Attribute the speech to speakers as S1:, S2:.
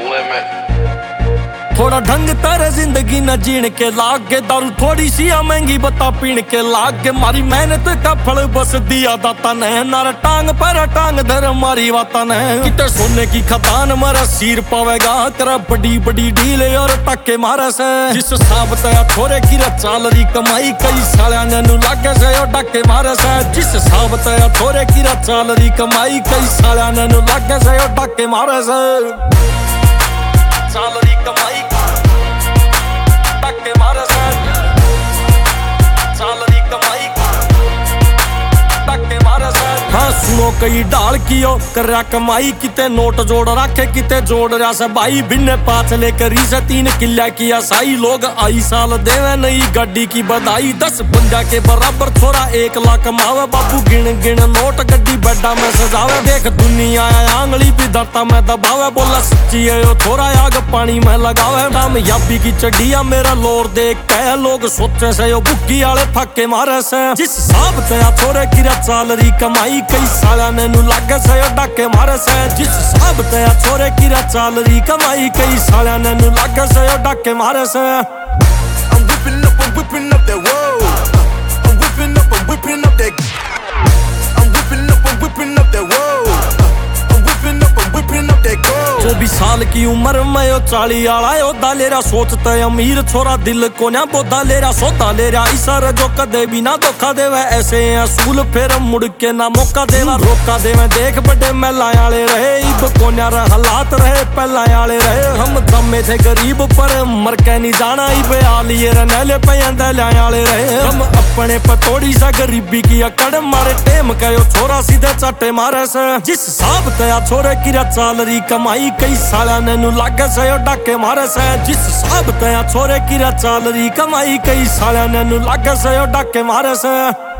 S1: limit.
S2: थोड़ा ढंग तेरे जिंदगी न जीण के लाग के दारू थोड़ी सी महंगी बता पीण के लाग के मारी मेहनत का फल बस दिया दाता ने नारा टांग पर टांग धर मारी वाता ने किते सोने की खदान मारा सिर पावेगा तेरा बड़ी बड़ी डील और टक्के मारे से जिस सांप तया थोड़े की चाल री कमाई कई साल्या ने नु लागे से और डक्के मारे से जिस सांप तया थोड़े की चाल री कमाई कई साल्या ने नु लागे से और डक्के मारे से चाल री कमाई टक्के मारे से चाल री कमाई टक्के मारे से। हाँ सुनो कई डाल कियो कर रहा कमाई किते नोट जोड़ रखे किते जोड़ रहा से भाई भिन्ने पाँच लेकर से 3 किला किया साई लोग आई साल देवे नई गड्डी की बधाई 10 बंदा के बराबर छोरा 1 लाख कमावे बाबू गिन गिन नोट गड्डी बड्डा में सजावे देख दुनिया आंगली भी धरता में दबावे बोला सच्ची है यो थोड़ा आग पानी में लगावे कामयाबी की चढ़िया मेरा लोर देख के लोग सोचे से यो बुक्की आले फक्के मारे से जिस हिसाब से थोड़े की चाल री कमाई कई साला ने नु लागे से डाके मारे से जिस हिसाब से छोरे की चाल री कमाई कई साला ने नु लागे से डाके मारे से।
S3: I'm whipping up that whoa. I'm whipping up that. I'm whipping up that whoa. I'm whipping up that gold.
S2: 24 साल की उम्र में यो 40 आला योदा ले रहा सोचता अमीर छोरा दिल को ना बोधा ले रहा सोता ले रहा इशारा जो कदे भी ना धोखा देवे ऐसे असूल फिर मुड़ के ना मौका देवा रोका देवे देख बड़े मेला आले रहे इब कोन्या हालात रहे पहला आले रहे हम दमे थे गरीब पर मर के नहीं जाना इब आलिए रनैले पैंदे आले रहे हम अपने पर थोड़ी सा गरीबी की अकड़ मारे टेम कहो छोरा सीधे चाटे मारे से जिस हिसाब तया छोरे की चाल री कमाई कई साला ने नु लागे से डाके मारे से जिस हिसाब तया छोरे की चाल री कमाई कई साला ने नु लागे से डाके मारे से।